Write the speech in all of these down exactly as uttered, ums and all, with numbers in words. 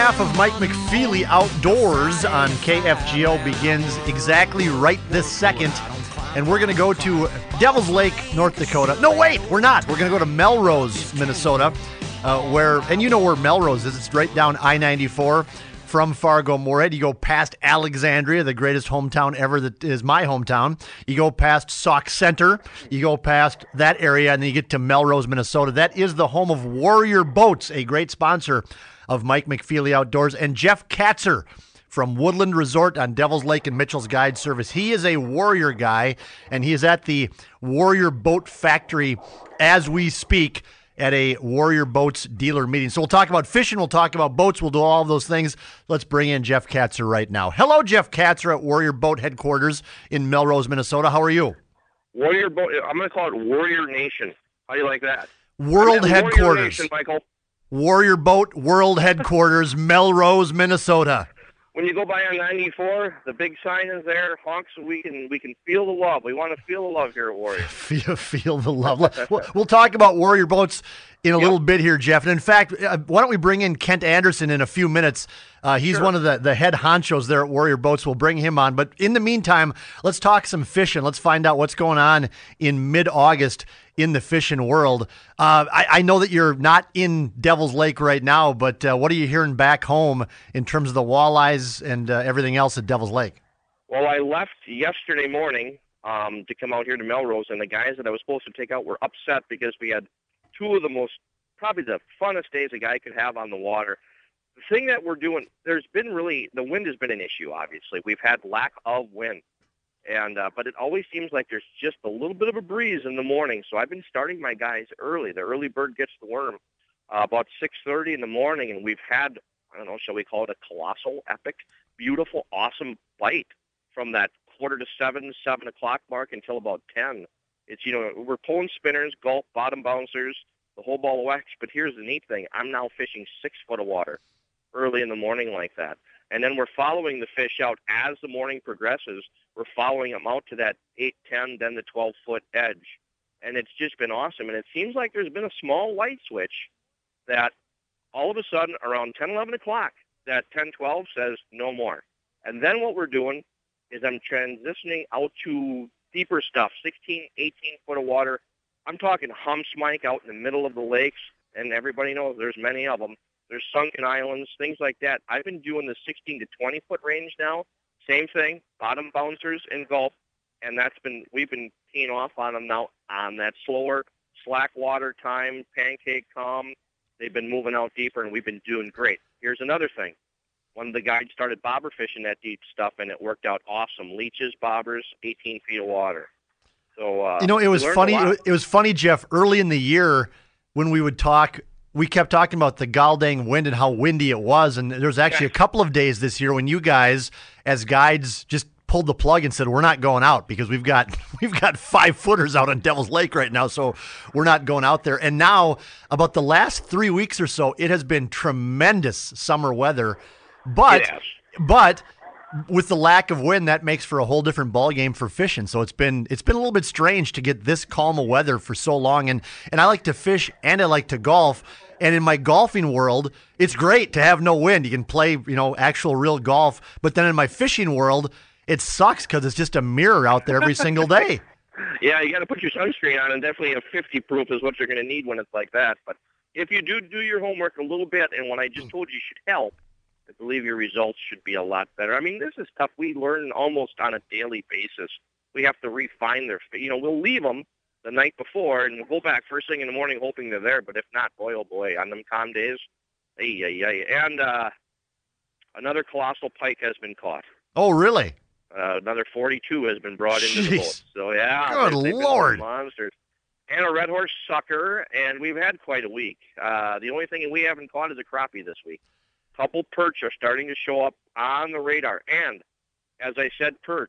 half of Mike McFeely Outdoors on K F G O begins exactly right this second. And we're going to go to Devil's Lake, North Dakota. No, wait, we're not. We're going to go to Melrose, Minnesota, uh, where, and you know where Melrose is. It's right down I ninety-four from Fargo-Moorhead. You go past Alexandria, the greatest hometown ever that is my hometown. You go past Sauk Center. You go past that area, and then you get to Melrose, Minnesota. That is the home of Warrior Boats, a great sponsor of Mike McFeely Outdoors, and Jeff Katzer from Woodland Resort on Devil's Lake and Mitchell's Guide Service. He is a Warrior guy, and he is at the Warrior Boat Factory as we speak at a Warrior Boats dealer meeting. So we'll talk about fishing, we'll talk about boats, we'll do all of those things. Let's bring in Jeff Katzer right now. Hello, Jeff Katzer at Warrior Boat Headquarters in Melrose, Minnesota. How are you? Warrior Boat, I'm going to call it Warrior Nation. How do you like that? World Headquarters. Warrior Nation, Michael. Warrior Boat World Headquarters, Melrose, Minnesota. When you go by on ninety-four, the big sign is there. Honks, we can we can feel the love. We want to feel the love here at Warrior. Feel, feel the love. we'll, we'll talk about Warrior Boats in a yep. little bit here, Jeff. And in fact, uh, why don't we bring in Kent Anderson in a few minutes? Uh, he's sure. one of the, the head honchos there at Warrior Boats. We'll bring him on. But in the meantime, let's talk some fishing. Let's find out what's going on in mid-August in the fishing world. Uh, I, I know that you're not in Devil's Lake right now, but uh, what are you hearing back home in terms of the walleyes and uh, everything else at Devil's Lake? Well, I left yesterday morning um, to come out here to Melrose, and the guys that I was supposed to take out were upset because we had two of the most, probably the funnest days a guy could have on the water. The thing that we're doing, there's been really, the wind has been an issue, obviously. We've had lack of wind. And uh, but it always seems like there's just a little bit of a breeze in the morning. So I've been starting my guys early. The early bird gets the worm uh, about six thirty in the morning, and we've had, I don't know, shall we call it a colossal, epic, beautiful, awesome bite from that quarter to seven, seven o'clock mark until about ten. It's, you know, we're pulling spinners, gulp, bottom bouncers, the whole ball of wax. But here's the neat thing. I'm now fishing six foot of water early in the morning like that. And then we're following the fish out as the morning progresses. We're following them out to that eight, ten, then the twelve-foot edge. And it's just been awesome. And it seems like there's been a small light switch that all of a sudden around ten, eleven o'clock, that ten, twelve says no more. And then what we're doing is I'm transitioning out to deeper stuff, sixteen, eighteen foot of water. I'm talking humps, Mike, out in the middle of the lakes. And everybody knows there's many of them. There's sunken islands, things like that. I've been doing the sixteen to twenty foot range now. Same thing, bottom bouncers and gulp, and that's been we've been teeing off on them now on that slower slack water time, pancake calm. They've been moving out deeper, and we've been doing great. Here's another thing. One of the guides started bobber fishing that deep stuff, and it worked out awesome. Leeches, bobbers, eighteen feet of water. So uh, you know, it was funny. It was funny, Jeff. Early in the year, when we would talk. We kept talking about the Galdang wind and how windy it was, and there was actually a couple of days this year when you guys, as guides, just pulled the plug and said, we're not going out because we've got we've got five footers out on Devil's Lake right now, so we're not going out there. And now, about the last three weeks or so, it has been tremendous summer weather, but yes. but with the lack of wind, that makes for a whole different ball game for fishing. So it's been it's been a little bit strange to get this calm of weather for so long. And and I like to fish and I like to golf. And in my golfing world, it's great to have no wind. You can play, you know, actual real golf. But then in my fishing world, it sucks because it's just a mirror out there every single day. Yeah, you got to put your sunscreen on, and definitely a fifty proof is what you're going to need when it's like that. But if you do do your homework a little bit, and what I just told you should help, I believe your results should be a lot better. I mean, this is tough. We learn almost on a daily basis. We have to refine their, you know, we'll leave them the night before, and we'll go back first thing in the morning hoping they're there. But if not, boy, oh boy, on them calm days, ay, ay, ay. And uh, another colossal pike has been caught. Oh, really? Uh, another forty-two has been brought into Jeez. the boat. So, yeah. Good they've Lord. Been monsters. And a red horse sucker, and we've had quite a week. Uh, the only thing we haven't caught is a crappie this week. Couple perch are starting to show up on the radar. And, as I said, perch,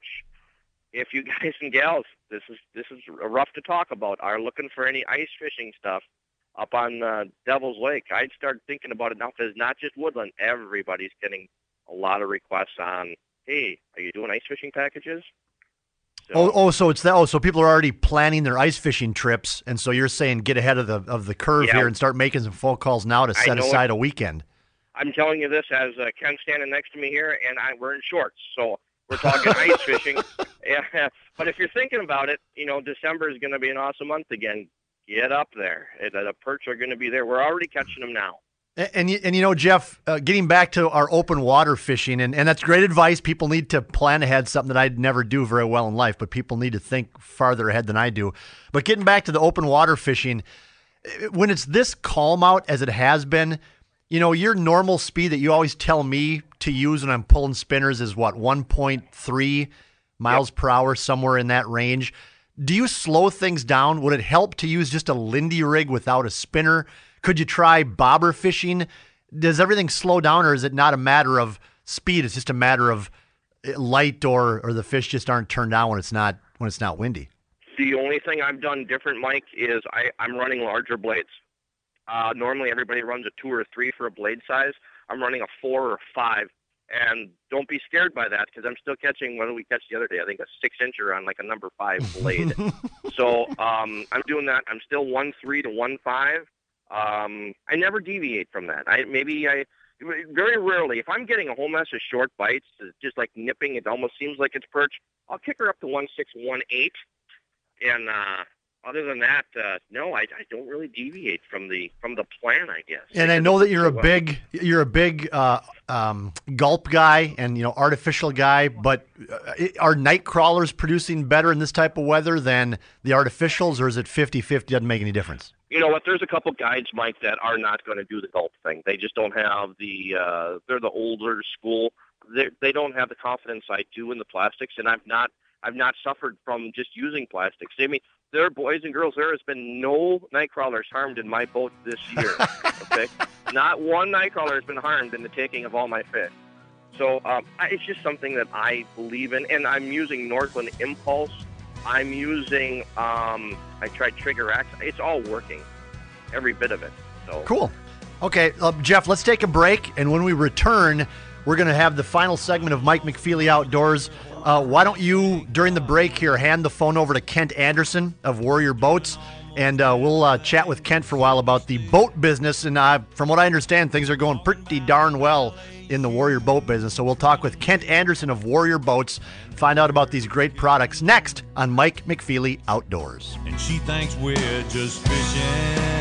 if you guys and gals, this is this is rough to talk about, are looking for any ice fishing stuff up on uh, Devil's Lake, I'd start thinking about it now because it's not just Woodland. Everybody's getting a lot of requests on, hey, are you doing ice fishing packages? So, oh, oh, so it's that. Oh, so people are already planning their ice fishing trips, and so you're saying get ahead of the of the curve yeah, here and start making some phone calls now to set aside it, a weekend. I'm telling you this as uh, Ken's standing next to me here, and I we're in shorts, so we're talking ice fishing. Yeah, but if you're thinking about it, you know, December is going to be an awesome month again. Get up there. It, the perch are going to be there. We're already catching them now. And, and, you, and you know, Jeff, uh, getting back to our open water fishing, and, and that's great advice. People need to plan ahead, something that I'd never do very well in life, but people need to think farther ahead than I do. But getting back to the open water fishing, when it's this calm out as it has been, you know, your normal speed that you always tell me to use when I'm pulling spinners is what, one point three miles yep. per hour, somewhere in that range. Do you slow things down? Would it help to use just a Lindy rig without a spinner? Could you try bobber fishing? Does everything slow down, or is it not a matter of speed? It's just a matter of light, or or the fish just aren't turned on when it's not when it's not windy? The only thing I've done different, Mike, is I, I'm running larger blades. Uh, normally everybody runs a two or a three for a blade size. I'm running a four or a five. And don't be scared by that, because I'm still catching, what did we catch the other day? I think a six-incher on like a number five blade. so um, I'm doing that. I'm still one three to one five. Um, I never deviate from that. I Maybe I, very rarely, if I'm getting a whole mess of short bites, just like nipping, it almost seems like it's perch, I'll kick her up to one six, one eight. And uh, other than that, uh, no, I, I don't really deviate from the from the plan, I guess. And I know that you're a big you're a big uh, um, gulp guy and you know artificial guy, but are night crawlers producing better in this type of weather than the artificials, or is it fifty-fifty? Doesn't make any difference. You know what? There's a couple guides, Mike, that are not going to do the gulp thing. They just don't have the. Uh, they're the older school. They they don't have the confidence I do in the plastics, and I've not. I've not suffered from just using plastics. I mean, there are boys and girls. There has been no night crawlers harmed in my boat this year. Okay, not one night crawler has been harmed in the taking of all my fish. So um, I, it's just something that I believe in, and I'm using Northland Impulse. I'm using. Um, I tried Trigger X. It's all working, every bit of it. So cool. Okay, uh, Jeff, let's take a break, and when we return, we're going to have the final segment of Mike McFeely Outdoors. Uh, why don't you, during the break here, hand the phone over to Kent Anderson of Warrior Boats, and uh, we'll uh, chat with Kent for a while about the boat business. And uh, from what I understand, things are going pretty darn well in the Warrior Boat business. So we'll talk with Kent Anderson of Warrior Boats, find out about these great products next on Mike McFeely Outdoors. And she thinks we're just fishing.